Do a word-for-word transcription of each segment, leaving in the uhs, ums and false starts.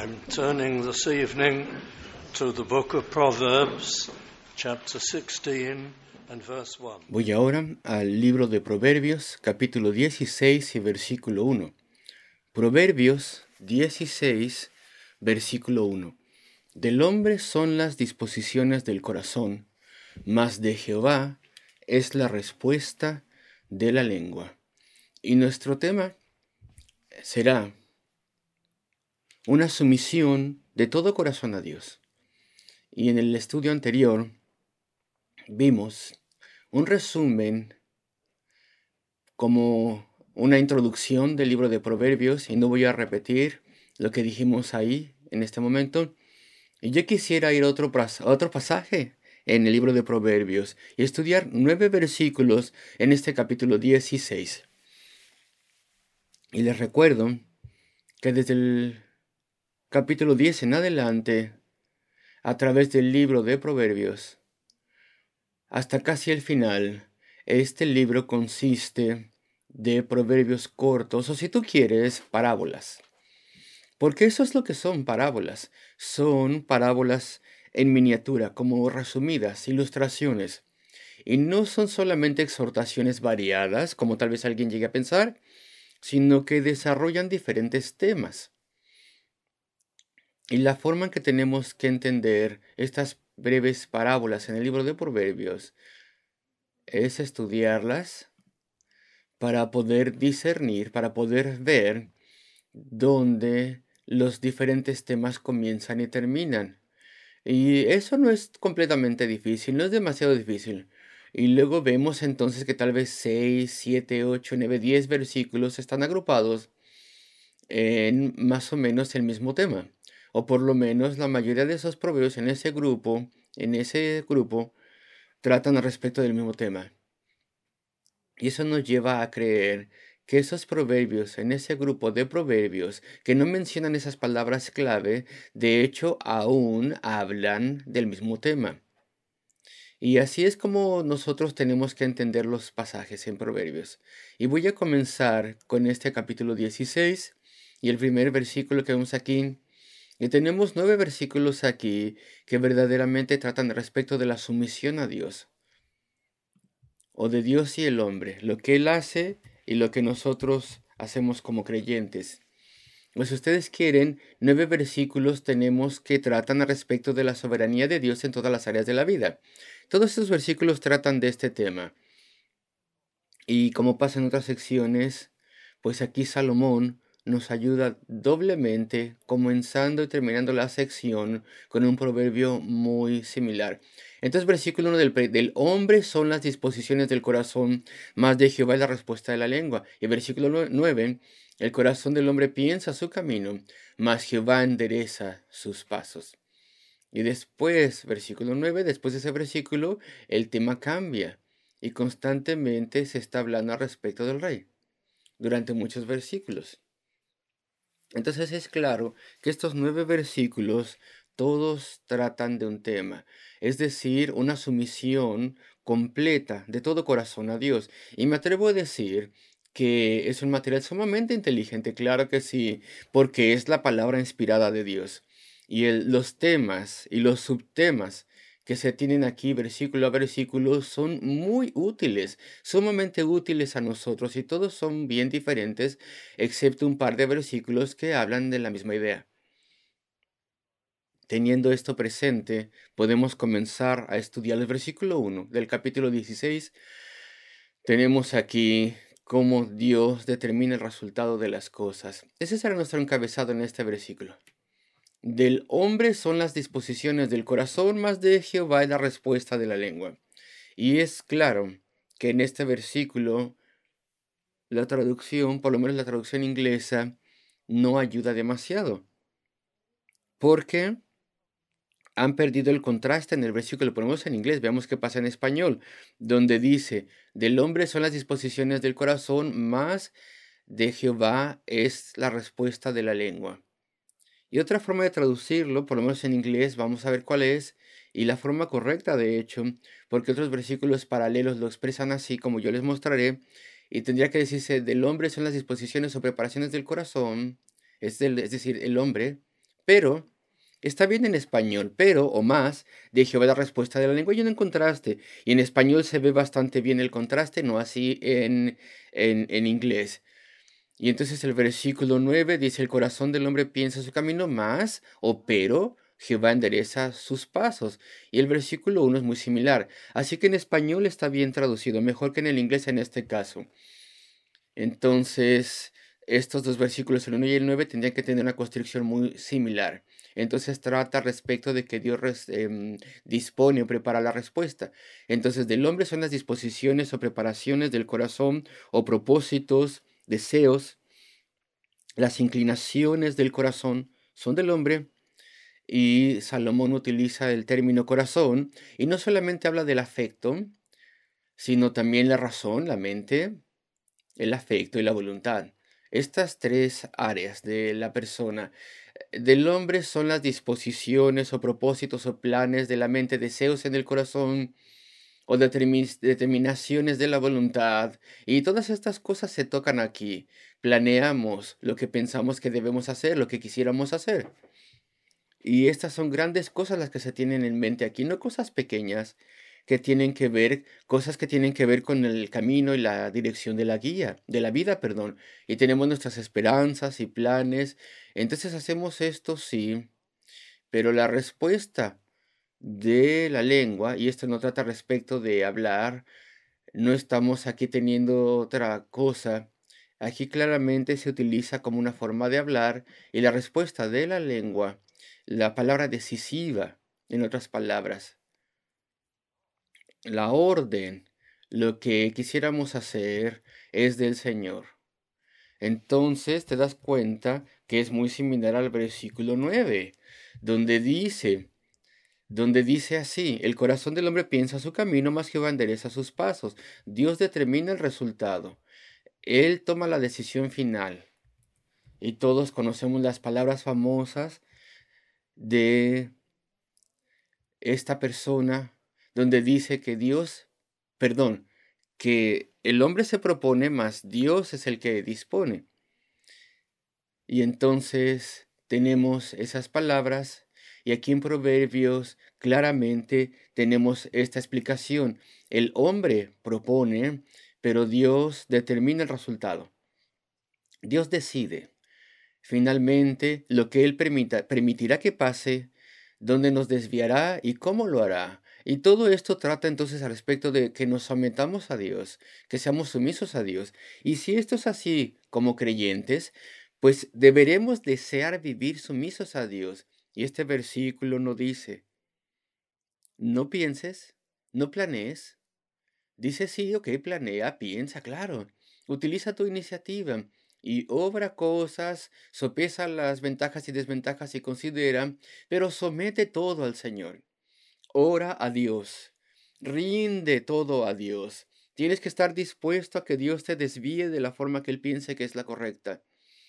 I'm turning this evening to the book of Proverbs, chapter sixteen and verse one. Voy ahora al libro de Proverbios, capítulo dieciséis y versículo uno. Proverbios dieciséis, versículo uno. Del hombre son las disposiciones del corazón, mas de Jehová es la respuesta de la lengua. Y nuestro tema será una sumisión de todo corazón a Dios. Y en el estudio anterior vimos un resumen como una introducción del libro de Proverbios, y no voy a repetir lo que dijimos ahí en este momento. Y yo quisiera ir a otro, a otro pasaje en el libro de Proverbios y estudiar nueve versículos en este capítulo dieciséis. Y les recuerdo que desde el capítulo diez en adelante, a través del libro de Proverbios, hasta casi el final, este libro consiste de proverbios cortos, o si tú quieres, parábolas. Porque eso es lo que son parábolas. Son parábolas en miniatura, como resumidas, ilustraciones. Y no son solamente exhortaciones variadas, como tal vez alguien llegue a pensar, sino que desarrollan diferentes temas. Y la forma en que tenemos que entender estas breves parábolas en el libro de Proverbios es estudiarlas para poder discernir, para poder ver dónde los diferentes temas comienzan y terminan. Y eso no es completamente difícil, no es demasiado difícil. Y luego vemos entonces que tal vez seis, siete, ocho, nueve, diez versículos están agrupados en más o menos el mismo tema. O por lo menos la mayoría de esos proverbios en ese grupo, en ese grupo, tratan al respecto del mismo tema. Y eso nos lleva a creer que esos proverbios, en ese grupo de proverbios que no mencionan esas palabras clave, de hecho aún hablan del mismo tema. Y así es como nosotros tenemos que entender los pasajes en Proverbios. Y voy a comenzar con este capítulo dieciséis y el primer versículo que vemos aquí. Y tenemos nueve versículos aquí que verdaderamente tratan respecto de la sumisión a Dios, o de Dios y el hombre, lo que Él hace y lo que nosotros hacemos como creyentes. Pues si ustedes quieren, nueve versículos tenemos que tratan al respecto de la soberanía de Dios en todas las áreas de la vida. Todos estos versículos tratan de este tema. Y como pasa en otras secciones, pues aquí Salomón nos ayuda doblemente, comenzando y terminando la sección con un proverbio muy similar. Entonces, versículo uno del, del hombre son las disposiciones del corazón, mas de Jehová es la respuesta de la lengua. Y versículo nueve, el corazón del hombre piensa su camino, mas Jehová endereza sus pasos. Y después, versículo nueve, después de ese versículo, el tema cambia y constantemente se está hablando al respecto del rey durante muchos versículos. Entonces es claro que estos nueve versículos todos tratan de un tema, es decir, una sumisión completa de todo corazón a Dios. Y me atrevo a decir que es un material sumamente inteligente, claro que sí, porque es la palabra inspirada de Dios. Y el- los temas y los subtemas que se tienen aquí versículo a versículo son muy útiles, sumamente útiles a nosotros, y todos son bien diferentes, excepto un par de versículos que hablan de la misma idea. Teniendo esto presente, podemos comenzar a estudiar el versículo uno del capítulo dieciséis. Tenemos aquí cómo Dios determina el resultado de las cosas. Ese será nuestro encabezado en este versículo. Del hombre son las disposiciones del corazón, mas de Jehová es la respuesta de la lengua. Y es claro que en este versículo la traducción, por lo menos la traducción inglesa, no ayuda demasiado, porque han perdido el contraste en el versículo. Lo ponemos en inglés, veamos qué pasa en español, donde dice, del hombre son las disposiciones del corazón, mas de Jehová es la respuesta de la lengua. Y otra forma de traducirlo, por lo menos en inglés, vamos a ver cuál es, y la forma correcta de hecho, porque otros versículos paralelos lo expresan así, como yo les mostraré, y tendría que decirse, del hombre son las disposiciones o preparaciones del corazón, es, del, es decir, el hombre pero está bien en español, pero o más de Jehová la respuesta de la lengua. Y un contraste. Y en español se ve bastante bien el contraste, no así en, en, en inglés. Y entonces el versículo nueve dice, el corazón del hombre piensa su camino más, o pero Jehová endereza sus pasos. Y el versículo uno es muy similar. Así que en español está bien traducido, mejor que en el inglés en este caso. Entonces, estos dos versículos, el uno y el nueve, tendrían que tener una construcción muy similar. Entonces trata respecto de que Dios res- em, dispone o prepara la respuesta. Entonces, del hombre son las disposiciones o preparaciones del corazón o propósitos, deseos, las inclinaciones del corazón son del hombre. Y Salomón utiliza el término corazón y no solamente habla del afecto, sino también la razón, la mente, el afecto y la voluntad. Estas tres áreas de la persona, eh, del hombre son las disposiciones o propósitos o planes de la mente, deseos en el corazón o determi- determinaciones de la voluntad. Y todas estas cosas se tocan aquí. Planeamos lo que pensamos que debemos hacer, lo que quisiéramos hacer. Y estas son grandes cosas las que se tienen en mente aquí, no cosas pequeñas que tienen que ver, cosas que tienen que ver con el camino y la dirección de la guía, de la vida, perdón. Y tenemos nuestras esperanzas y planes. Entonces hacemos esto, sí, pero la respuesta de la lengua, y esto no trata respecto de hablar, no estamos aquí teniendo otra cosa. Aquí claramente se utiliza como una forma de hablar y la respuesta de la lengua, la palabra decisiva, en otras palabras, la orden, lo que quisiéramos hacer es del Señor. Entonces te das cuenta que es muy similar al versículo nueve, donde dice, donde dice así, el corazón del hombre piensa su camino, mas Jehová endereza sus pasos. Dios determina el resultado. Él toma la decisión final. Y todos conocemos las palabras famosas de esta persona donde dice que Dios, perdón, que el hombre se propone, mas Dios es el que dispone. Y entonces tenemos esas palabras y aquí en Proverbios claramente tenemos esta explicación. El hombre propone, pero Dios determina el resultado. Dios decide. Finalmente, lo que Él permita, permitirá que pase, dónde nos desviará y cómo lo hará. Y todo esto trata entonces al respecto de que nos sometamos a Dios, que seamos sumisos a Dios. Y si esto es así como creyentes, pues deberemos desear vivir sumisos a Dios. Y este versículo no dice, no pienses, no planees. Dice sí, ok, planea, piensa, claro. Utiliza tu iniciativa y obra cosas, sopesa las ventajas y desventajas y considera, pero somete todo al Señor. Ora a Dios. Rinde todo a Dios. Tienes que estar dispuesto a que Dios te desvíe de la forma que Él piense que es la correcta.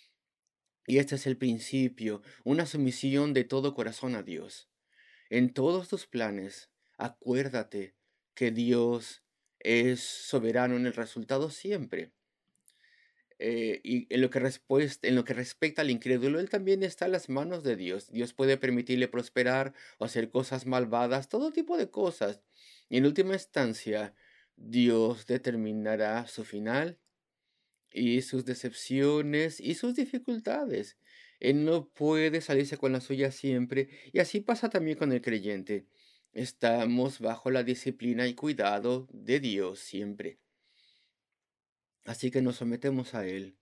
Y este es el principio, una sumisión de todo corazón a Dios. En todos tus planes, acuérdate que Dios es soberano en el resultado siempre. Eh, y en lo que respues- en lo que respecta al incrédulo, él también está en las manos de Dios. Dios puede permitirle prosperar o hacer cosas malvadas, todo tipo de cosas. Y en última instancia, Dios determinará su final y sus decepciones y sus dificultades. Él no puede salirse con la suya siempre, y así pasa también con el creyente. Estamos bajo la disciplina y cuidado de Dios siempre. Así que nos sometemos a Él.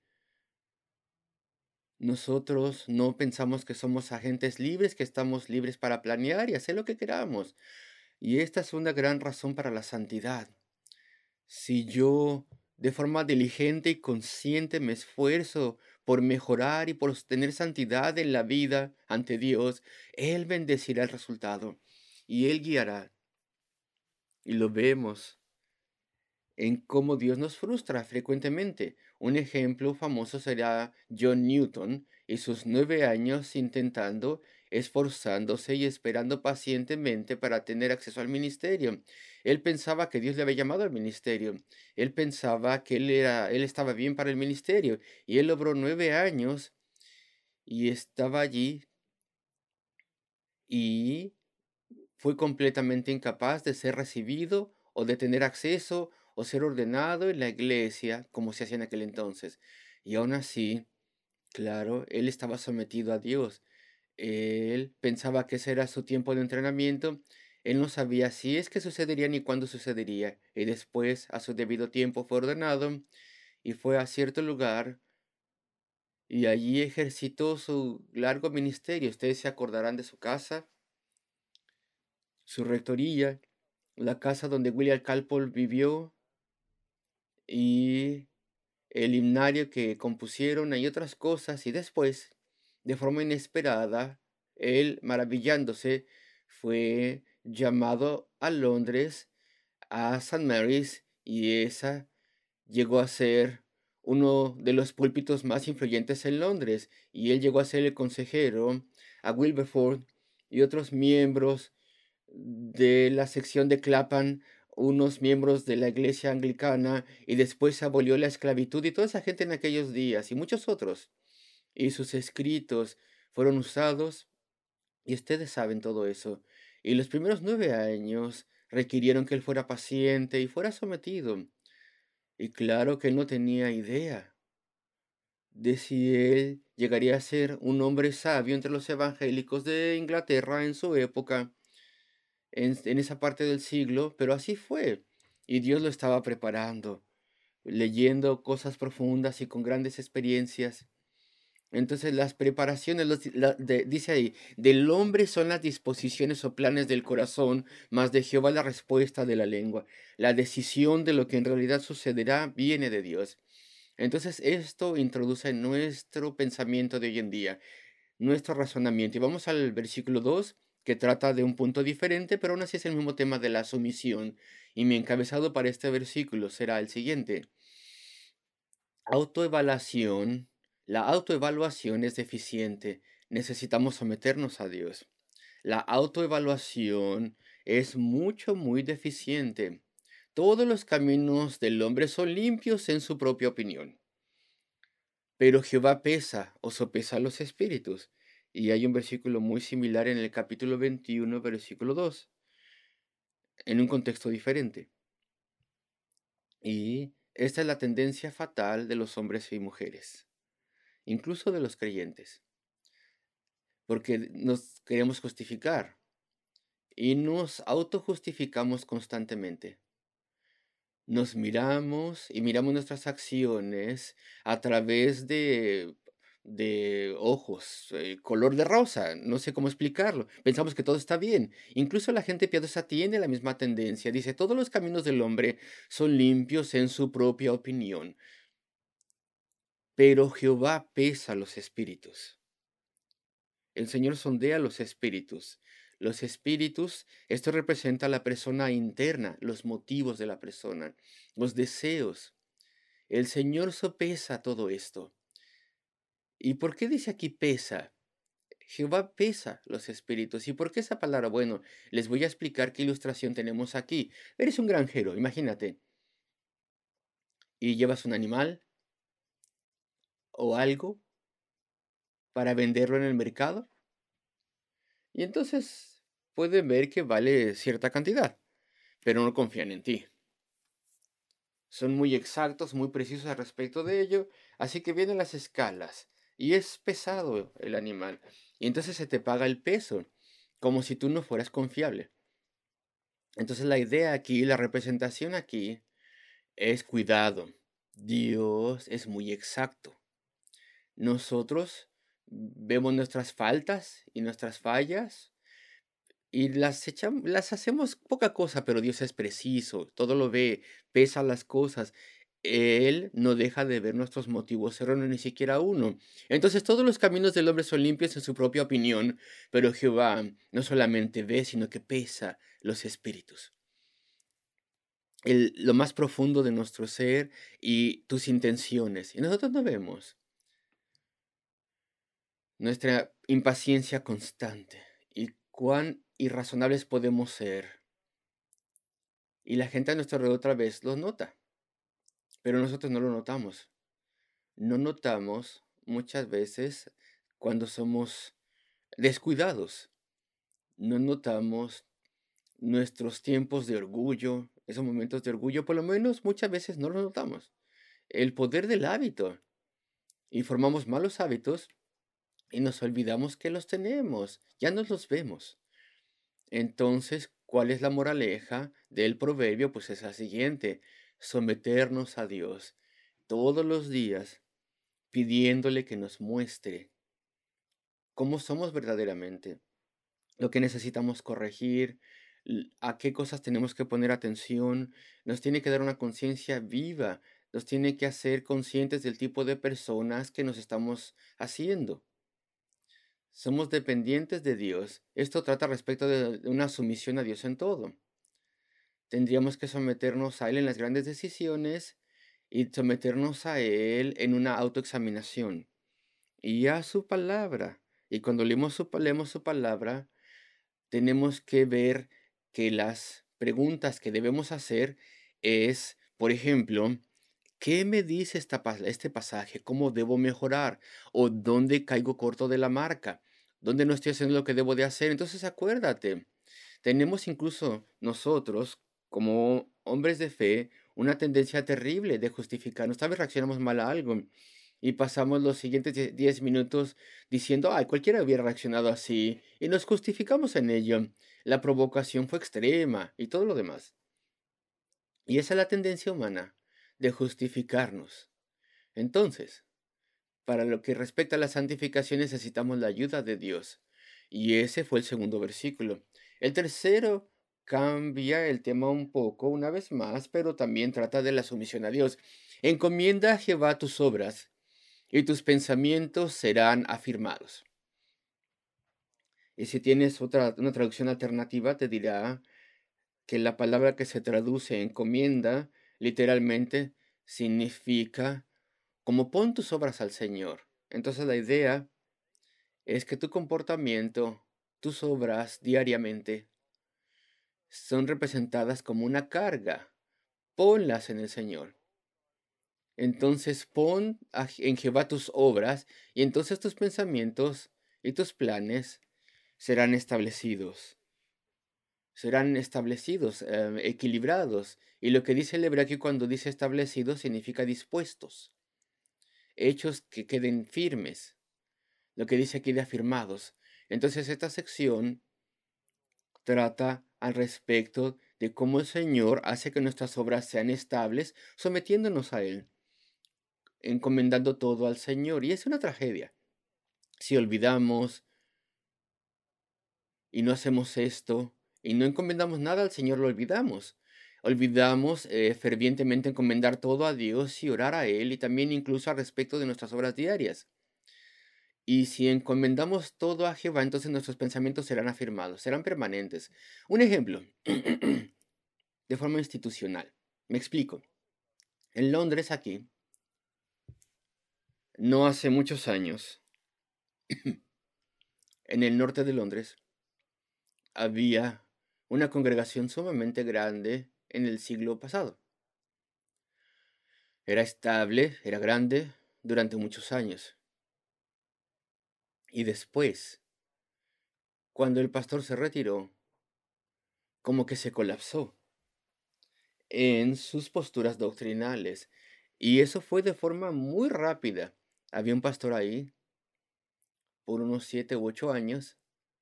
Nosotros no pensamos que somos agentes libres, que estamos libres para planear y hacer lo que queramos. Y esta es una gran razón para la santidad. Si yo de forma diligente y consciente me esfuerzo por mejorar y por tener santidad en la vida ante Dios, Él bendecirá el resultado y Él guiará. Y lo vemos en cómo Dios nos frustra frecuentemente. Un ejemplo famoso será John Newton y sus nueve años intentando, esforzándose y esperando pacientemente para tener acceso al ministerio. Él pensaba que Dios le había llamado al ministerio. Él pensaba que él era, él estaba bien para el ministerio y él logró nueve años y estaba allí y fue completamente incapaz de ser recibido o de tener acceso o ser ordenado en la iglesia como se hacía en aquel entonces. Y aún así, claro, él estaba sometido a Dios. Él pensaba que ese era su tiempo de entrenamiento. Él no sabía si es que sucedería ni cuándo sucedería. Y después, a su debido tiempo, fue ordenado y fue a cierto lugar y allí ejercitó su largo ministerio. Ustedes se acordarán de su casa, su rectoría, la casa donde William Cowper vivió y el himnario que compusieron y otras cosas. Y después, de forma inesperada, él, maravillándose, fue llamado a Londres, a Saint Mary's, y esa llegó a ser uno de los púlpitos más influyentes en Londres, y él llegó a ser el consejero a Wilberforce y otros miembros de la sección de Clapham, unos miembros de la iglesia anglicana, y después se abolió la esclavitud y toda esa gente en aquellos días y muchos otros. Y sus escritos fueron usados y ustedes saben todo eso. Y los primeros nueve años requirieron que él fuera paciente y fuera sometido. Y claro que él no tenía idea de si él llegaría a ser un hombre sabio entre los evangélicos de Inglaterra en su época, en, en esa parte del siglo, pero así fue. Y Dios lo estaba preparando, leyendo cosas profundas y con grandes experiencias. Entonces las preparaciones, los- la- de- dice ahí, del hombre son las disposiciones o planes del corazón, mas de Jehová la respuesta de la lengua. La decisión de lo que en realidad sucederá viene de Dios. Entonces esto introduce en nuestro pensamiento de hoy en día, nuestro razonamiento. Y vamos al versículo dos, que trata de un punto diferente, pero aún así es el mismo tema de la sumisión. Y mi encabezado para este versículo será el siguiente. Autoevaluación. La autoevaluación es deficiente. Necesitamos someternos a Dios. La autoevaluación es mucho, muy deficiente. Todos los caminos del hombre son limpios en su propia opinión. Pero Jehová pesa o sopesa los espíritus. Y hay un versículo muy similar en el capítulo veintiuno, versículo dos, en un contexto diferente. Y esta es la tendencia fatal de los hombres y mujeres, incluso de los creyentes, porque nos queremos justificar y nos autojustificamos constantemente. Nos miramos y miramos nuestras acciones a través de, de ojos, eh, color de rosa, no sé cómo explicarlo. Pensamos que todo está bien. Incluso la gente piadosa tiene la misma tendencia. Dice, todos los caminos del hombre son limpios en su propia opinión, pero Jehová pesa los espíritus. El Señor sondea los espíritus. Los espíritus, esto representa la persona interna, los motivos de la persona, los deseos. El Señor sopesa todo esto. ¿Y por qué dice aquí pesa? Jehová pesa los espíritus. ¿Y por qué esa palabra? Bueno, les voy a explicar qué ilustración tenemos aquí. Eres un granjero, imagínate, y llevas un animal o algo para venderlo en el mercado. Y entonces pueden ver que vale cierta cantidad, pero no confían en ti. Son muy exactos, muy precisos al respecto de ello, así que vienen las escalas y es pesado el animal. Y entonces se te paga el peso, como si tú no fueras confiable. Entonces la idea aquí, la representación aquí, es cuidado. Dios es muy exacto. Nosotros vemos nuestras faltas y nuestras fallas y las echam- las hacemos poca cosa, pero Dios es preciso, todo lo ve, pesa las cosas. Él no deja de ver nuestros motivos erróneos, ni siquiera uno. Entonces todos los caminos del hombre son limpios en su propia opinión, pero Jehová no solamente ve, sino que pesa los espíritus. El- lo más profundo de nuestro ser y tus intenciones. Y nosotros no vemos nuestra impaciencia constante y cuán irrazonables podemos ser. Y la gente a nuestro alrededor otra vez lo nota, pero nosotros no lo notamos. No notamos muchas veces cuando somos descuidados. no notamos nuestros tiempos de orgullo, esos momentos de orgullo, por lo menos muchas veces no los notamos. El poder del hábito. Y formamos malos hábitos y nos olvidamos que los tenemos, ya no los vemos. Entonces, ¿cuál es la moraleja del proverbio? Pues es la siguiente: someternos a Dios todos los días, pidiéndole que nos muestre cómo somos verdaderamente, lo que necesitamos corregir, l- a qué cosas tenemos que poner atención. Nos tiene que dar una conciencia viva, nos tiene que hacer conscientes del tipo de personas que nos estamos haciendo. Somos dependientes de Dios. Esto trata respecto de de una sumisión a Dios en todo. Tendríamos que someternos a Él en las grandes decisiones y someternos a Él en una autoexaminación y a su palabra. Y cuando leemos su, pa- leemos su palabra, tenemos que ver que las preguntas que debemos hacer es, por ejemplo, ¿qué me dice esta, pas- este pasaje? ¿Cómo debo mejorar? ¿O dónde caigo corto de la marca? ¿Dónde no estoy haciendo lo que debo de hacer? Entonces acuérdate, tenemos incluso nosotros, como hombres de fe, una tendencia terrible de justificarnos. Tal vez reaccionamos mal a algo y pasamos los siguientes die- diez minutos diciendo, ay, cualquiera hubiera reaccionado así, y nos justificamos en ello. La provocación fue extrema y todo lo demás. Y esa es la tendencia humana de justificarnos. Entonces, para lo que respecta a la santificación necesitamos la ayuda de Dios. Y ese fue el segundo versículo. El tercero cambia el tema un poco una vez más, pero también trata de la sumisión a Dios. Encomienda a Jehová tus obras y tus pensamientos serán afirmados. Y si tienes otra, una traducción alternativa, te dirá que la palabra que se traduce encomienda literalmente significa como pon tus obras al Señor. Entonces la idea es que tu comportamiento, tus obras diariamente, son representadas como una carga. Ponlas en el Señor. Entonces pon a Je- en Jehová tus obras y entonces tus pensamientos y tus planes serán establecidos. Serán establecidos, eh, equilibrados. Y lo que dice el hebreo cuando dice establecidos significa dispuestos, hechos que queden firmes. Lo que dice aquí de afirmados. Entonces esta sección trata al respecto de cómo el Señor hace que nuestras obras sean estables, sometiéndonos a Él, encomendando todo al Señor. Y es una tragedia. Si olvidamos y no hacemos esto y no encomendamos nada al Señor, lo olvidamos. Olvidamos eh, fervientemente encomendar todo a Dios y orar a Él y también incluso al respecto de nuestras obras diarias. Y si encomendamos todo a Jehová, entonces nuestros pensamientos serán afirmados, serán permanentes. Un ejemplo, de forma institucional. Me explico. En Londres, aquí, no hace muchos años, en el norte de Londres, había una congregación sumamente grande en el siglo pasado. Era estable, era grande durante muchos años. Y después, cuando el pastor se retiró, como que se colapsó en sus posturas doctrinales. Y eso fue de forma muy rápida. Había un pastor ahí por unos siete u ocho años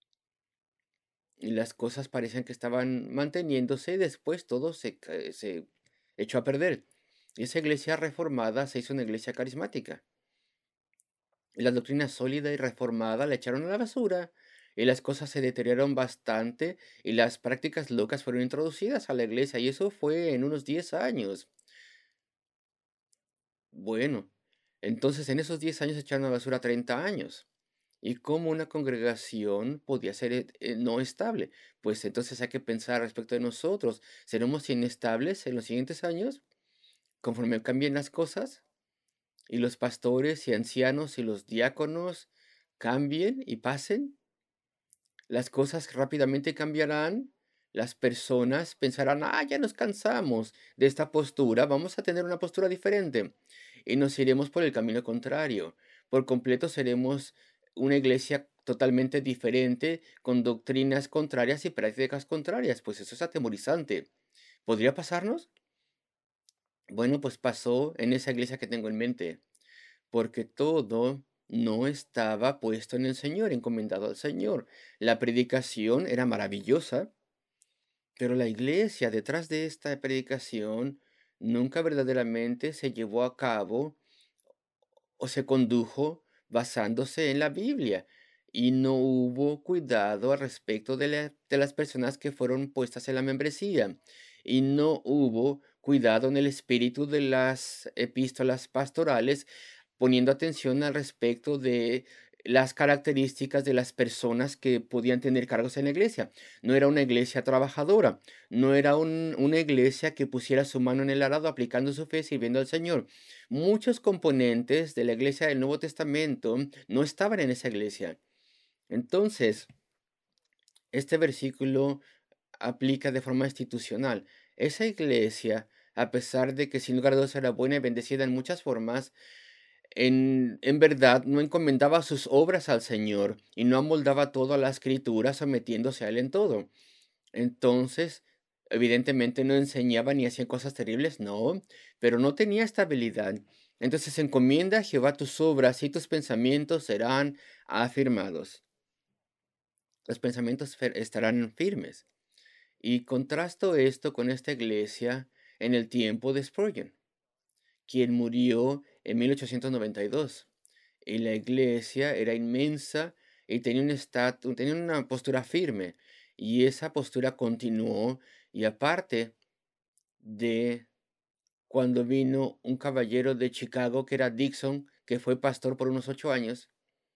y las cosas parecían que estaban manteniéndose y después todo se, ca- se echó a perder. Y esa iglesia reformada se hizo una iglesia carismática. Y la doctrina sólida y reformada la echaron a la basura y las cosas se deterioraron bastante y las prácticas locas fueron introducidas a la iglesia y eso fue en unos diez años. Bueno, entonces en esos diez años echaron a la basura treinta años. ¿Y cómo una congregación podía ser eh, eh, no estable? Pues entonces hay que pensar respecto de nosotros. ¿Seremos inestables en los siguientes años conforme cambien las cosas? ¿Y los pastores y ancianos y los diáconos cambien y pasen? Las cosas rápidamente cambiarán. Las personas pensarán, ah, ya nos cansamos de esta postura, vamos a tener una postura diferente. Y nos iremos por el camino contrario. Por completo seremos una iglesia totalmente diferente, con doctrinas contrarias y prácticas contrarias. Pues eso es atemorizante. ¿Podría pasarnos? Bueno, pues pasó en esa iglesia que tengo en mente, porque todo no estaba puesto en el Señor, encomendado al Señor. La predicación era maravillosa, pero la iglesia detrás de esta predicación nunca verdaderamente se llevó a cabo o se condujo basándose en la Biblia y no hubo cuidado al respecto de, la- de las personas que fueron puestas en la membresía y no hubo cuidado en el espíritu de las epístolas pastorales, poniendo atención al respecto de las características de las personas que podían tener cargos en la iglesia. No era una iglesia trabajadora, no era un- una iglesia que pusiera su mano en el arado aplicando su fe, sirviendo al Señor. Muchos componentes de la iglesia del Nuevo Testamento no estaban en esa iglesia. Entonces, este versículo aplica de forma institucional. Esa iglesia, a pesar de que sin lugar a dudas era buena y bendecida en muchas formas, en, en verdad no encomendaba sus obras al Señor y no amoldaba todo a la escritura sometiéndose a él en todo. Entonces, evidentemente no enseñaba ni hacía cosas terribles, no, pero no tenía estabilidad. Entonces, encomienda a Jehová tus obras y tus pensamientos serán afirmados. Los pensamientos fer- estarán firmes. Y contrasto esto con esta iglesia en el tiempo de Spurgeon, quien murió en mil ochocientos noventa y dos. Y la iglesia era inmensa y tenía un estatus, tenía una postura firme. Y esa postura continuó. Y aparte de cuando vino un caballero de Chicago que era Dixon, que fue pastor por unos ocho años,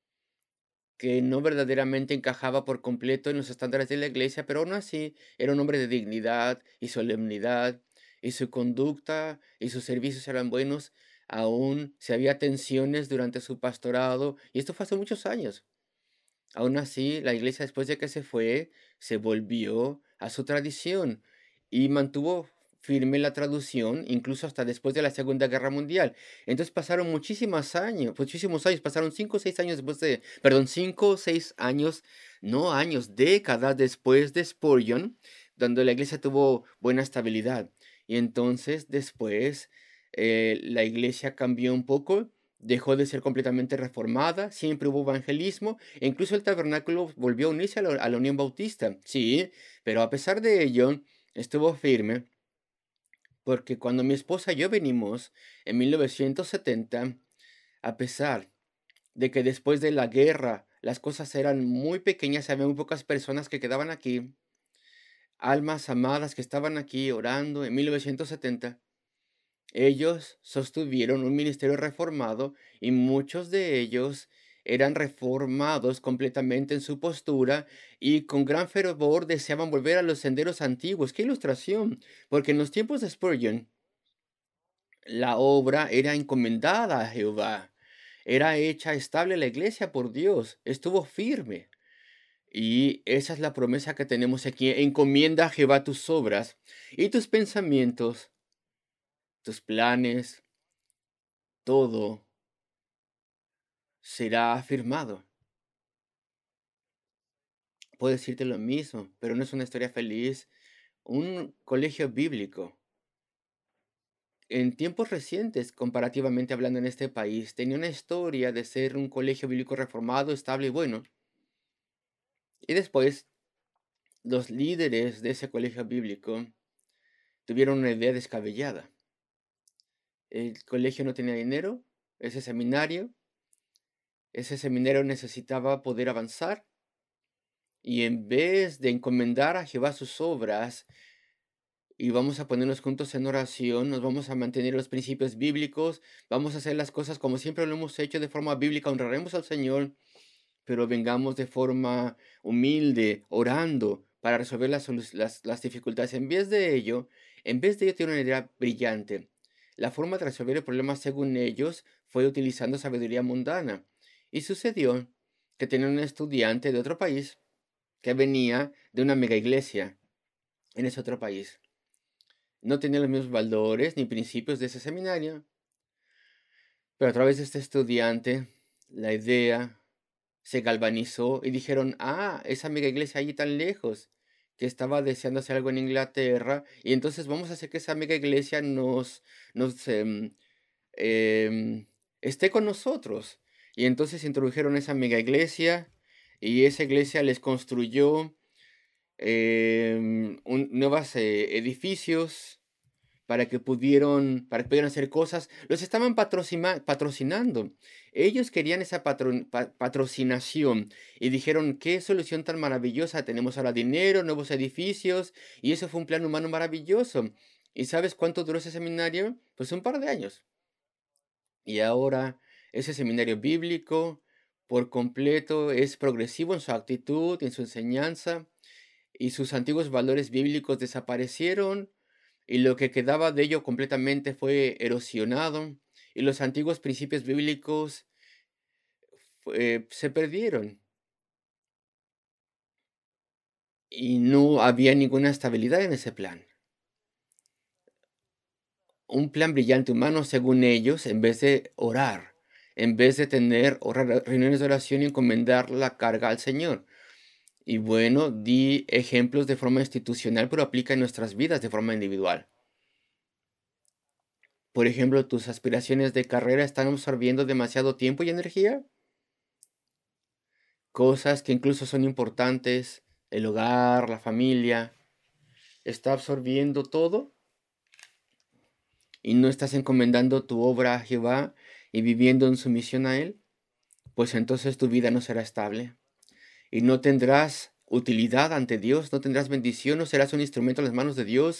que no verdaderamente encajaba por completo en los estándares de la iglesia, pero aún así era un hombre de dignidad y solemnidad, y su conducta y sus servicios eran buenos, aún si había tensiones durante su pastorado, y esto fue hace muchos años. Aún así, la iglesia después de que se fue, se volvió a su tradición y mantuvo firme la traducción incluso hasta después de la Segunda Guerra Mundial. Entonces pasaron muchísimos años, muchísimos años, pasaron cinco o seis años después de, perdón, cinco o seis años, no años, décadas después de Spurgeon, donde la iglesia tuvo buena estabilidad. Y entonces después eh, la iglesia cambió un poco. Dejó de ser completamente reformada, siempre hubo evangelismo, e incluso el tabernáculo volvió a unirse a la, a la Unión Bautista, sí, pero a pesar de ello, estuvo firme, porque cuando mi esposa y yo venimos en mil novecientos setenta, a pesar de que después de la guerra las cosas eran muy pequeñas, había muy pocas personas que quedaban aquí, almas amadas que estaban aquí orando en mil novecientos setenta, ellos sostuvieron un ministerio reformado y muchos de ellos eran reformados completamente en su postura y con gran fervor deseaban volver a los senderos antiguos. ¡Qué ilustración! Porque en los tiempos de Spurgeon la obra era encomendada a Jehová, era hecha estable la iglesia por Dios, estuvo firme. Y esa es la promesa que tenemos aquí. Encomienda a Jehová tus obras y tus pensamientos, tus planes, todo será afirmado. Puedo decirte lo mismo, pero no es una historia feliz. Un colegio bíblico, en tiempos recientes, comparativamente hablando en este país, tenía una historia de ser un colegio bíblico reformado, estable y bueno. Y después, los líderes de ese colegio bíblico tuvieron una idea descabellada. El colegio no tenía dinero, ese seminario, ese seminario necesitaba poder avanzar. Y en vez de encomendar a Jehová sus obras, y vamos a ponernos juntos en oración, nos vamos a mantener los principios bíblicos, vamos a hacer las cosas como siempre lo hemos hecho de forma bíblica, honraremos al Señor, pero vengamos de forma humilde, orando para resolver las, solu- las, las dificultades. En vez de ello, en vez de ello tiene una idea brillante. La forma de resolver el problema según ellos fue utilizando sabiduría mundana. Y sucedió que tenían un estudiante de otro país que venía de una mega iglesia en ese otro país. No tenía los mismos valores ni principios de ese seminario, pero a través de este estudiante, la idea se galvanizó y dijeron, ah, esa mega iglesia allí tan lejos, que estaba deseando hacer algo en Inglaterra, y entonces vamos a hacer que esa mega iglesia nos, nos em, em, esté con nosotros. Y entonces introdujeron esa mega iglesia, y esa iglesia les construyó em, un- nuevos edificios para que pudieron, para que pudieran hacer cosas. Los estaban patrocina- patrocinando. Ellos querían esa patron- pa- patrocinación y dijeron, qué solución tan maravillosa. Tenemos ahora dinero, nuevos edificios, y eso fue un plan humano maravilloso. ¿Y sabes cuánto duró ese seminario? Pues un par de años. Y ahora ese seminario bíblico por completo es progresivo en su actitud, en su enseñanza, y sus antiguos valores bíblicos desaparecieron, y lo que quedaba de ello completamente fue erosionado, y los antiguos principios bíblicos eh, se perdieron, y no había ninguna estabilidad en ese plan. Un plan brillante humano, según ellos, en vez de orar, en vez de tener ora- reuniones de oración y encomendar la carga al Señor. Y bueno, di ejemplos de forma institucional, pero aplica en nuestras vidas de forma individual. Por ejemplo, ¿tus aspiraciones de carrera están absorbiendo demasiado tiempo y energía? Cosas que incluso son importantes, el hogar, la familia, ¿está absorbiendo todo? ¿Y no estás encomendando tu obra a Jehová y viviendo en sumisión a Él? Pues entonces tu vida no será estable y no tendrás utilidad ante Dios, no tendrás bendición, no serás un instrumento en las manos de Dios,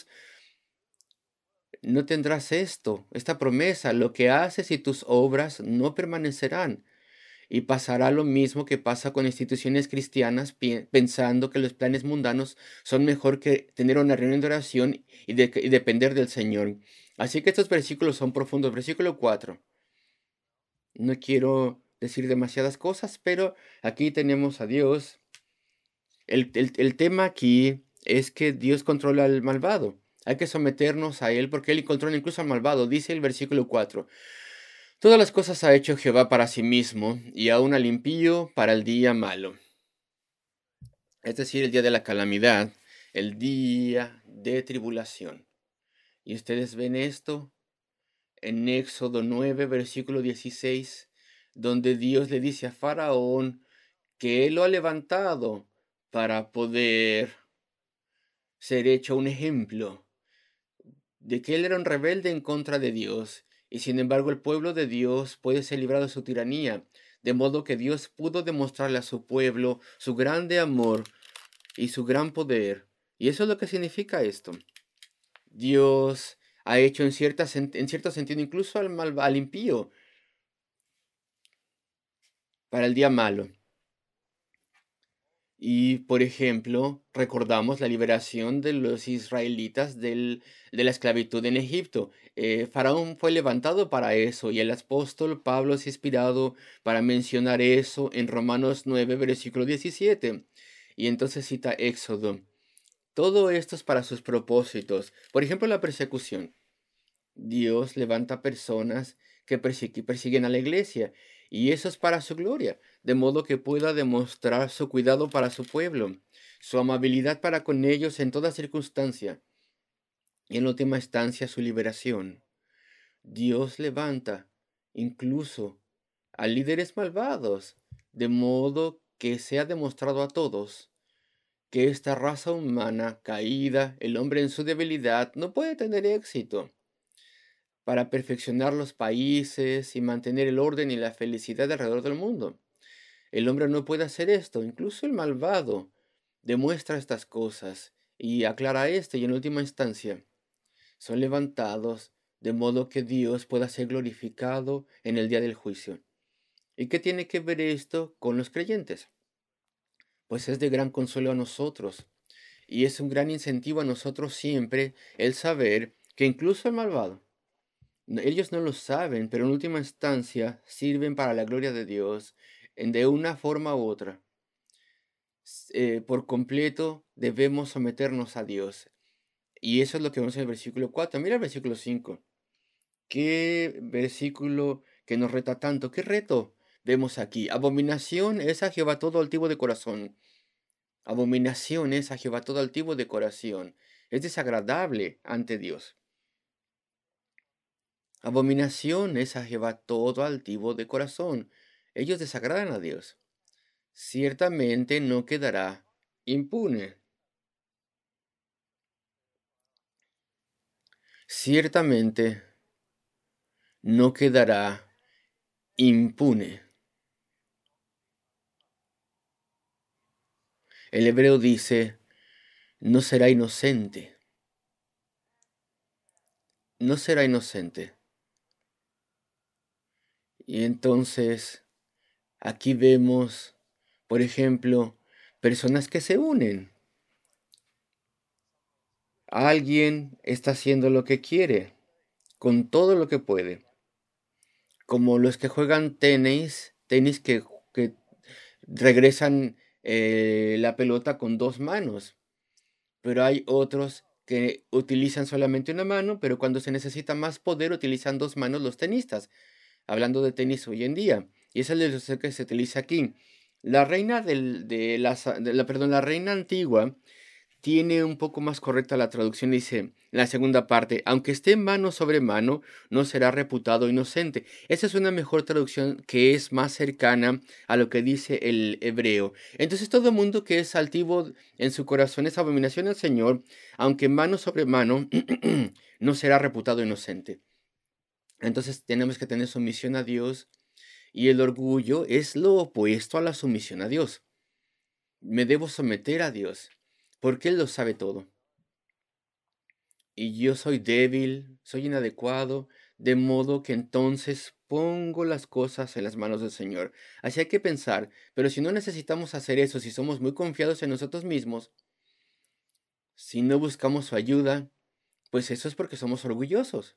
no tendrás esto, esta promesa, lo que haces y tus obras no permanecerán. Y pasará lo mismo que pasa con instituciones cristianas, pi- pensando que los planes mundanos son mejor que tener una reunión de oración y, de- y depender del Señor. Así que estos versículos son profundos. Versículo cuatro. No quiero decir demasiadas cosas, pero aquí tenemos a Dios. El, el- el tema aquí es que Dios controla al malvado. Hay que someternos a Él porque Él controla incluso al malvado. Dice el versículo cuatro. Todas las cosas ha hecho Jehová para sí mismo, y aún al impío para el día malo. Es decir, el día de la calamidad, el día de tribulación. Y ustedes ven esto en Éxodo nueve, versículo dieciséis, donde Dios le dice a Faraón que Él lo ha levantado para poder ser hecho un ejemplo de que Él era un rebelde en contra de Dios, y sin embargo el pueblo de Dios puede ser librado de su tiranía, de modo que Dios pudo demostrarle a su pueblo su grande amor y su gran poder. Y eso es lo que significa esto. Dios ha hecho en, cierta, en cierto sentido incluso al, mal, al impío para el día malo. Y, por ejemplo, recordamos la liberación de los israelitas del, de la esclavitud en Egipto. Eh, Faraón fue levantado para eso y el apóstol Pablo es inspirado para mencionar eso en Romanos nueve, versículo diecisiete. Y entonces cita Éxodo. Todo esto es para sus propósitos. Por ejemplo, la persecución. Dios levanta personas que persigui- persiguen a la iglesia, y eso es para su gloria, de modo que pueda demostrar su cuidado para su pueblo, su amabilidad para con ellos en toda circunstancia, y en última instancia su liberación. Dios levanta incluso a líderes malvados, de modo que sea demostrado a todos que esta raza humana caída, el hombre en su debilidad, no puede tener éxito para perfeccionar los países y mantener el orden y la felicidad alrededor del mundo. El hombre no puede hacer esto, incluso el malvado demuestra estas cosas y aclara esto, y en última instancia son levantados de modo que Dios pueda ser glorificado en el día del juicio. ¿Y qué tiene que ver esto con los creyentes? Pues es de gran consuelo a nosotros, y es un gran incentivo a nosotros siempre el saber que incluso el malvado, no- ellos no lo saben, pero en última instancia sirven para la gloria de Dios en de una forma u otra. S- eh, por completo debemos someternos a Dios. Y eso es lo que vemos en el versículo cuatro. Mira el versículo cinco. Qué versículo que nos reta tanto. Qué reto. vemos aquí. Abominación es a Jehová todo altivo de corazón. Abominación es a Jehová todo altivo de corazón. Es desagradable ante Dios. Abominación es a Jehová todo altivo de corazón. Ellos desagradan a Dios. Ciertamente no quedará impune. Ciertamente no quedará impune. El hebreo dice, no será inocente. No será inocente. Y entonces, aquí vemos, por ejemplo, personas que se unen. Alguien está haciendo lo que quiere, con todo lo que puede. Como los que juegan tenis, tenis que, que regresan eh, la pelota con dos manos. Pero hay otros que utilizan solamente una mano, pero cuando se necesita más poder utilizan dos manos los tenistas. Hablando de tenis hoy en día. Y esa es lo que se utiliza aquí. La reina del, de, la, de la, perdón, la reina antigua tiene un poco más correcta la traducción, dice en la segunda parte, aunque esté mano sobre mano, no será reputado inocente. Esa es una mejor traducción que es más cercana a lo que dice el hebreo. Entonces todo mundo que es altivo en su corazón es abominación al Señor, aunque mano sobre mano, no será reputado inocente. Entonces tenemos que tener sumisión a Dios y el orgullo es lo opuesto a la sumisión a Dios. Me debo someter a Dios porque Él lo sabe todo. Y yo soy débil, soy inadecuado, de modo que entonces pongo las cosas en las manos del Señor. Así hay que pensar, pero si no necesitamos hacer eso, si somos muy confiados en nosotros mismos, si no buscamos su ayuda, pues eso es porque somos orgullosos.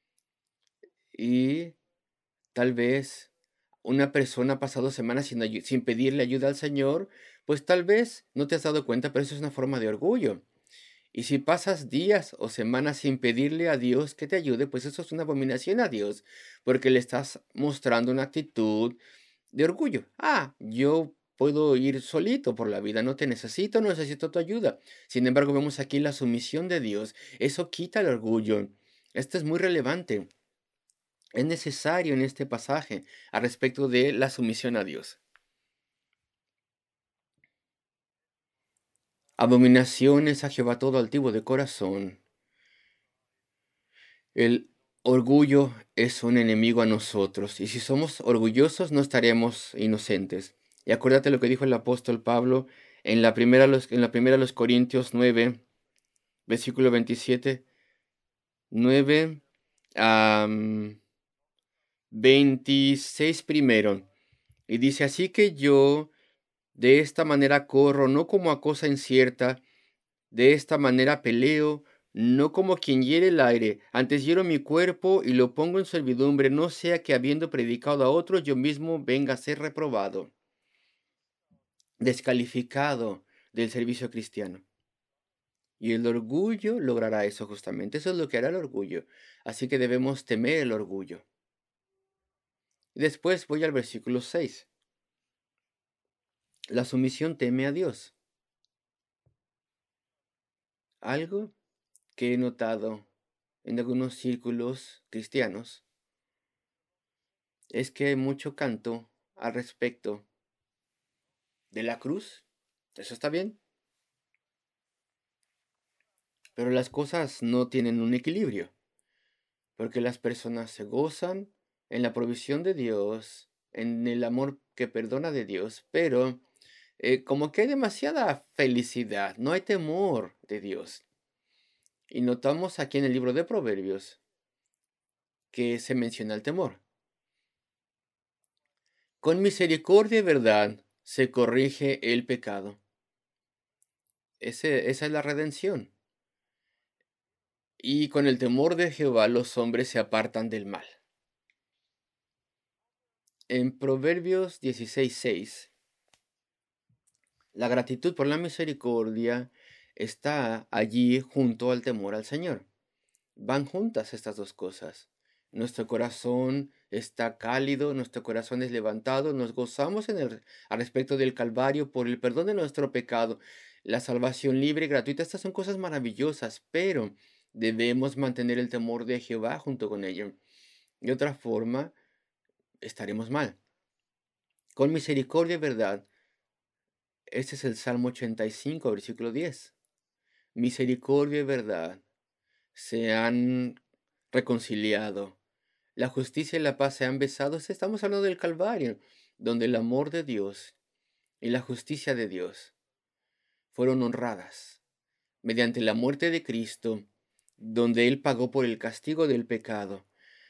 Y tal vez una persona ha pasado semanas sin, sin pedirle ayuda al Señor, pues tal vez no te has dado cuenta, pero eso es una forma de orgullo. Y si pasas días o semanas sin pedirle a Dios que te ayude, pues eso es una abominación a Dios, porque le estás mostrando una actitud de orgullo. Ah, yo puedo ir solito por la vida, no te necesito, no necesito tu ayuda. Sin embargo, vemos aquí la sumisión de Dios. Eso quita el orgullo. Esto es muy relevante. Es necesario en este pasaje al respecto de la sumisión a Dios. Abominaciones a Jehová todo altivo de corazón. El orgullo es un enemigo a nosotros, y si somos orgullosos no estaremos inocentes. Y acuérdate lo que dijo el apóstol Pablo en la primera, en la primera de los Corintios nueve, versículo veintisiete, nueve a veintiséis primero. Y dice, así que yo de esta manera corro, no como a cosa incierta, de esta manera peleo, no como quien hiere el aire, antes hiero mi cuerpo y lo pongo en servidumbre, no sea que habiendo predicado a otros yo mismo venga a ser reprobado, descalificado del servicio cristiano. Y el orgullo logrará eso justamente, eso es lo que hará el orgullo. Así que debemos temer el orgullo. Después voy al versículo seis. La sumisión teme a Dios. Algo que he notado en algunos círculos cristianos es que hay mucho canto al respecto de la cruz. Eso está bien. Pero las cosas no tienen un equilibrio. Porque las personas se gozan en la provisión de Dios, en el amor que perdona de Dios, pero eh, como que hay demasiada felicidad, no hay temor de Dios. Y notamos aquí en el libro de Proverbios que se menciona el temor. Con misericordia y verdad se corrige el pecado. Ese, esa es la redención. Y con el temor de Jehová los hombres se apartan del mal. En Proverbios dieciséis seis, la gratitud por la misericordia está allí junto al temor al Señor. Van juntas estas dos cosas. Nuestro corazón está cálido, nuestro corazón es levantado, nos gozamos en el, al respecto del Calvario por el perdón de nuestro pecado, la salvación libre y gratuita. Estas son cosas maravillosas, pero debemos mantener el temor de Jehová junto con ello. De otra forma, estaremos mal. Con misericordia y verdad. Este es el Salmo ochenta y cinco, versículo diez. Misericordia y verdad se han reconciliado. La justicia y la paz se han besado. Estamos hablando del Calvario, donde el amor de Dios y la justicia de Dios fueron honradas mediante la muerte de Cristo, donde Él pagó por el castigo del pecado.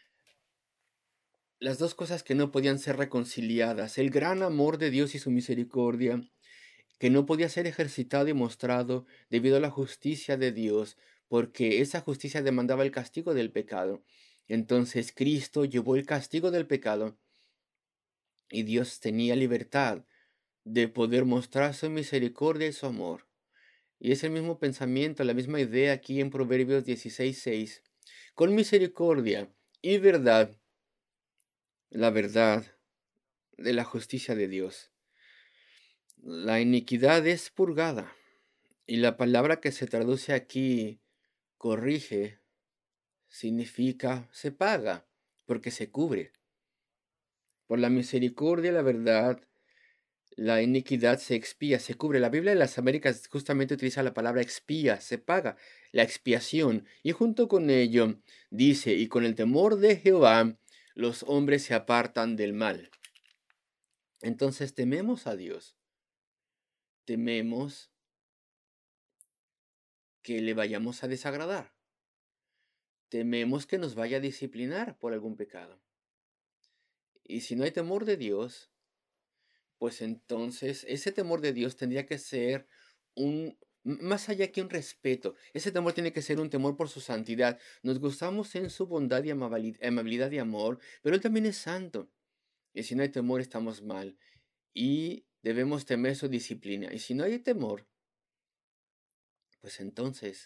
Las dos cosas que no podían ser reconciliadas, el gran amor de Dios y su misericordia, que no podía ser ejercitado y mostrado debido a la justicia de Dios, porque esa justicia demandaba el castigo del pecado. Entonces Cristo llevó el castigo del pecado y Dios tenía libertad de poder mostrar su misericordia y su amor. Y es el mismo pensamiento, la misma idea aquí en Proverbios dieciséis seis. Con misericordia y verdad, la verdad de la justicia de Dios. La iniquidad es purgada. Y la palabra que se traduce aquí, corrige, significa se paga, porque se cubre. Por la misericordia y la verdad, la iniquidad se expía, se cubre. La Biblia de las Américas justamente utiliza la palabra expía, se paga, la expiación. Y junto con ello dice, y con el temor de Jehová, los hombres se apartan del mal. Entonces tememos a Dios. Tememos que le vayamos a desagradar. Tememos que nos vaya a disciplinar por algún pecado. Y si no hay temor de Dios, pues entonces ese temor de Dios tendría que ser un, m- más allá que un respeto. Ese temor tiene que ser un temor por su santidad. Nos gozamos en su bondad y amabili- amabilidad y amor, pero Él también es santo. Y si no hay temor, estamos mal. Y debemos temer su disciplina. Y si no hay temor, pues entonces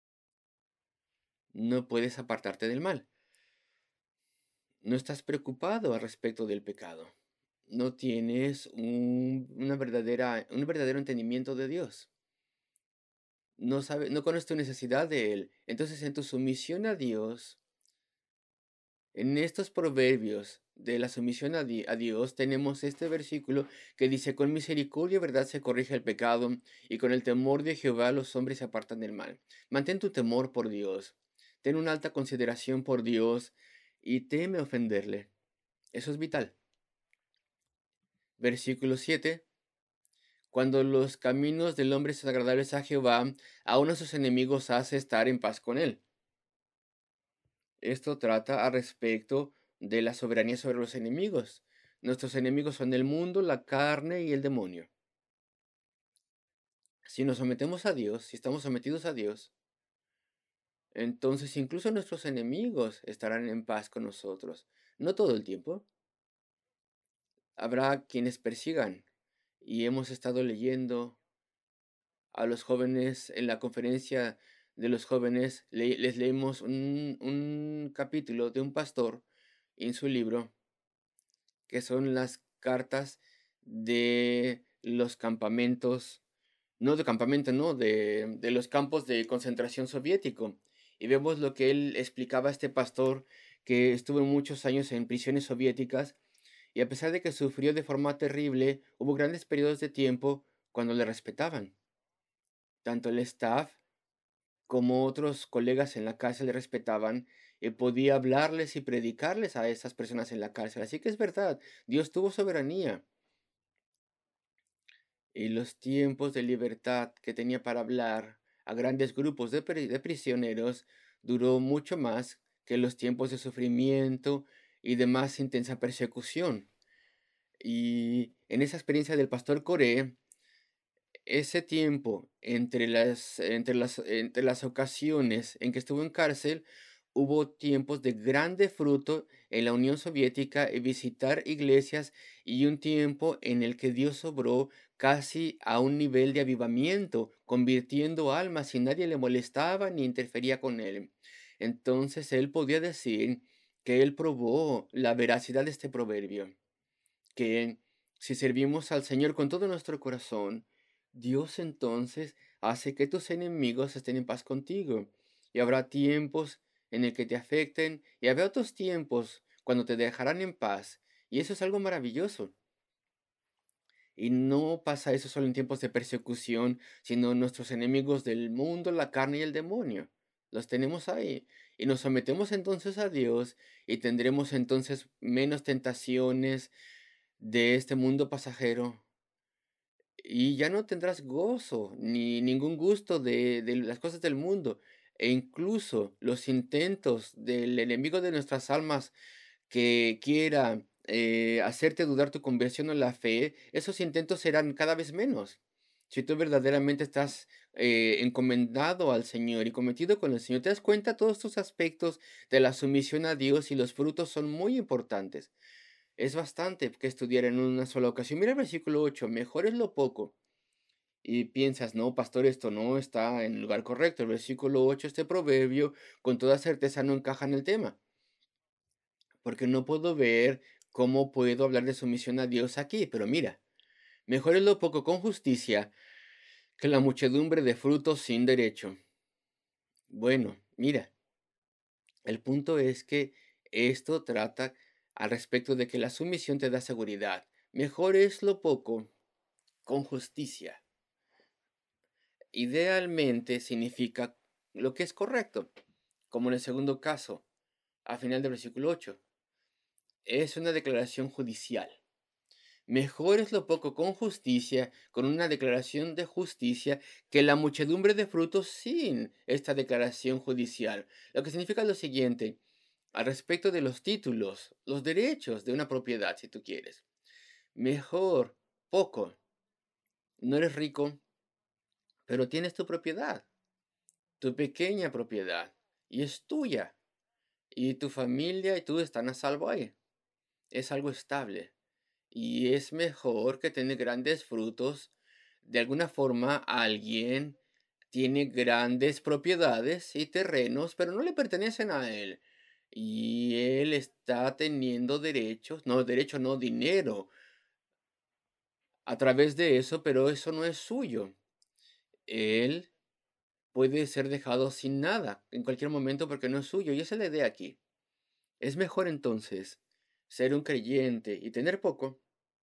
no puedes apartarte del mal. No estás preocupado al respecto del pecado. No tienes un, una verdadera, un verdadero entendimiento de Dios. No sabe, no conoces tu necesidad de Él. Entonces, en tu sumisión a Dios, en estos proverbios de la sumisión a, Di- a Dios, tenemos este versículo que dice, con misericordia y verdad se corrige el pecado, y con el temor de Jehová los hombres se apartan del mal. Mantén tu temor por Dios. Ten una alta consideración por Dios y teme ofenderle. Eso es vital. Versículo siete. Cuando los caminos del hombre son agradables a Jehová, aun a sus enemigos hace estar en paz con él. Esto trata al respecto de la soberanía sobre los enemigos. Nuestros enemigos son el mundo, la carne y el demonio. Si nos sometemos a Dios, si estamos sometidos a Dios, entonces incluso nuestros enemigos estarán en paz con nosotros. No todo el tiempo. Habrá quienes persigan. Y hemos estado leyendo a los jóvenes en la conferencia de los jóvenes, le- les leímos un, un capítulo de un pastor en su libro, que son las cartas de los campamentos, no de campamento, no, de, de los campos de concentración soviético. Y vemos lo que él explicaba a este pastor que estuvo muchos años en prisiones soviéticas y a pesar de que sufrió de forma terrible, hubo grandes periodos de tiempo cuando le respetaban. Tanto el staff como otros colegas en la cárcel le respetaban, eh, podía hablarles y predicarles a esas personas en la cárcel. Así que es verdad, Dios tuvo soberanía. Y los tiempos de libertad que tenía para hablar a grandes grupos de, pri- de prisioneros duró mucho más que los tiempos de sufrimiento y de más intensa persecución. Y en esa experiencia del pastor Coré, ese tiempo entre las, entre las, entre las ocasiones en que estuvo en cárcel, hubo tiempos de grande fruto en la Unión Soviética y visitar iglesias y un tiempo en el que Dios obró casi a un nivel de avivamiento, convirtiendo almas y nadie le molestaba ni interfería con él. Entonces él podía decir que él probó la veracidad de este proverbio, que si servimos al Señor con todo nuestro corazón, Dios entonces hace que tus enemigos estén en paz contigo. Y habrá tiempos en el que te afecten y habrá otros tiempos cuando te dejarán en paz. Y eso es algo maravilloso. Y no pasa eso solo en tiempos de persecución, sino nuestros enemigos del mundo, la carne y el demonio. Los tenemos ahí. Y nos sometemos entonces a Dios y tendremos entonces menos tentaciones de este mundo pasajero. Y ya no tendrás gozo ni ningún gusto de, de las cosas del mundo. E incluso los intentos del enemigo de nuestras almas que quiera eh, hacerte dudar tu conversión en la fe, esos intentos serán cada vez menos. Si tú verdaderamente estás eh, encomendado al Señor y cometido con el Señor, te das cuenta todos estos aspectos de la sumisión a Dios y los frutos son muy importantes. Es bastante que estudiar en una sola ocasión. Mira el versículo ocho, mejor es lo poco. Y piensas, no, pastor, esto no está en el lugar correcto. El versículo ocho, este proverbio, con toda certeza no encaja en el tema, porque no puedo ver cómo puedo hablar de sumisión a Dios aquí. Pero mira, mejor es lo poco con justicia que la muchedumbre de frutos sin derecho. Bueno, mira, el punto es que esto trata al respecto de que la sumisión te da seguridad. Mejor es lo poco con justicia. Idealmente significa lo que es correcto, como en el segundo caso, al final del versículo ocho. Es una declaración judicial. Mejor es lo poco con justicia, con una declaración de justicia, que la muchedumbre de frutos sin esta declaración judicial. Lo que significa lo siguiente, al respecto de los títulos, los derechos de una propiedad, si tú quieres. Mejor poco. No eres rico, pero tienes tu propiedad, tu pequeña propiedad, y es tuya. Y tu familia y tú están a salvo ahí. Es algo estable. Y es mejor que tener grandes frutos. De alguna forma, alguien tiene grandes propiedades y terrenos, pero no le pertenecen a él. Y él está teniendo derechos, no, derecho, no, dinero a través de eso, pero eso no es suyo. Él puede ser dejado sin nada en cualquier momento porque no es suyo. Y esa es la idea aquí. Es mejor entonces ser un creyente y tener poco,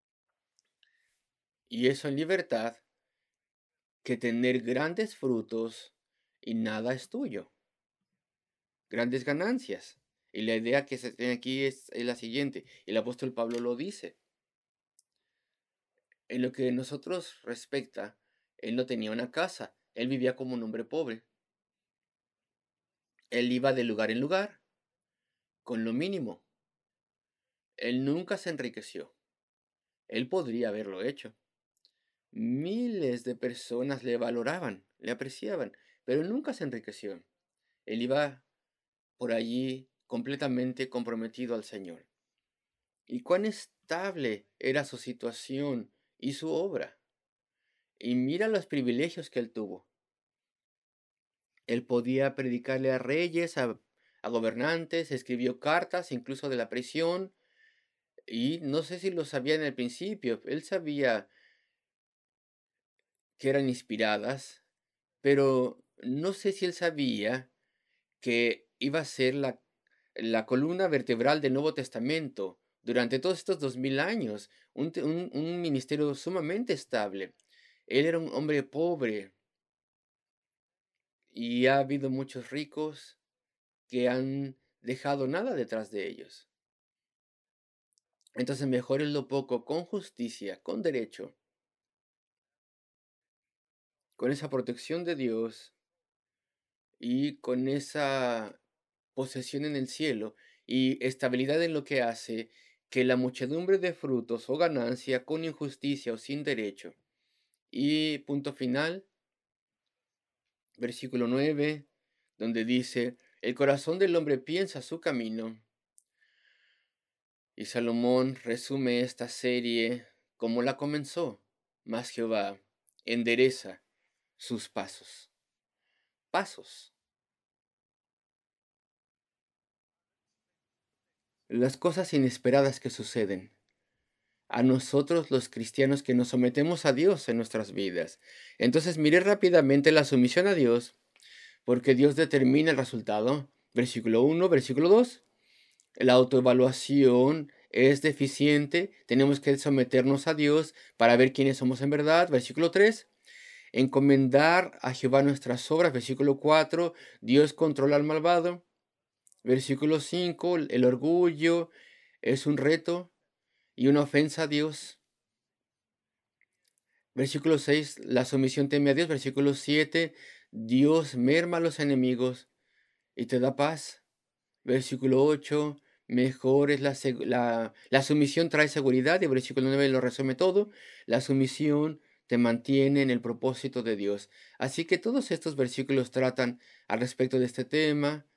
y eso en libertad, que tener grandes frutos y nada es tuyo, grandes ganancias. Y la idea que se tiene aquí es, es la siguiente, el apóstol Pablo lo dice. En lo que nosotros respecta, él no tenía una casa, él vivía como un hombre pobre. Él iba de lugar en lugar, con lo mínimo. Él nunca se enriqueció. Él podría haberlo hecho. Miles de personas le valoraban, le apreciaban, pero nunca se enriqueció. Él iba por allí completamente comprometido al Señor. Y cuán estable era su situación y su obra. Y mira los privilegios que él tuvo. Él podía predicarle a reyes, a, a gobernantes, escribió cartas incluso de la prisión. Y no sé si lo sabía en el principio, él sabía que eran inspiradas, pero no sé si él sabía que iba a ser la, la columna vertebral del Nuevo Testamento durante todos estos dos mil años, un, un, un ministerio sumamente estable. Él era un hombre pobre y ha habido muchos ricos que han dejado nada detrás de ellos. Entonces mejor es lo poco con justicia, con derecho, con esa protección de Dios y con esa posesión en el cielo y estabilidad en lo que hace, que la muchedumbre de frutos o ganancia con injusticia o sin derecho. Y punto final, versículo nueve, donde dice, el corazón del hombre piensa su camino. Y Salomón resume esta serie como la comenzó, mas Jehová endereza sus pasos. Pasos. las cosas inesperadas que suceden. A nosotros los cristianos que nos sometemos a Dios en nuestras vidas. Entonces miré rápidamente la sumisión a Dios, porque Dios determina el resultado. Versículo uno, versículo dos. La autoevaluación es deficiente, tenemos que someternos a Dios para ver quiénes somos en verdad. Versículo tres. Encomendar a Jehová nuestras obras. Versículo cuatro. Dios controla al malvado. Versículo cinco. El orgullo es un reto y una ofensa a Dios. Versículo seis, la sumisión teme a Dios. Versículo siete, Dios merma a los enemigos y te da paz. Versículo ocho, mejor es la, la, la sumisión trae seguridad. Y versículo nueve lo resume todo. La sumisión te mantiene en el propósito de Dios. Así que todos estos versículos tratan al respecto de este tema.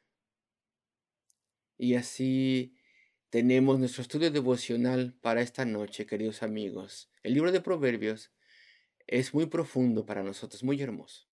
Y así tenemos nuestro estudio devocional para esta noche, queridos amigos. El libro de Proverbios es muy profundo para nosotros, muy hermoso.